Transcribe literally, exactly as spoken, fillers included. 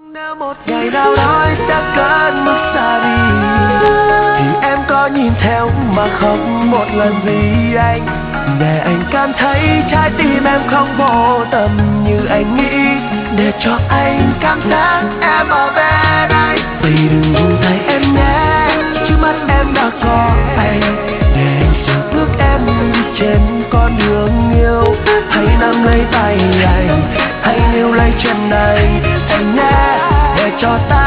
Nếu một ngày nào đó anh sẽ cất bước xa đi thì em có nhìn theo mà không một lần gì anh, để anh cảm thấy trái tim em không vô tâm như anh nghĩ, để cho anh cảm giác em ở bên anh. Vì đừng buông tay em nhé, trước mắt em đã có anh, để anh sẽ bước em đi trên con đường yêu. Hãy nắm lấy tay anh, hãy níu lấy chân anh, anh nhé, để cho ta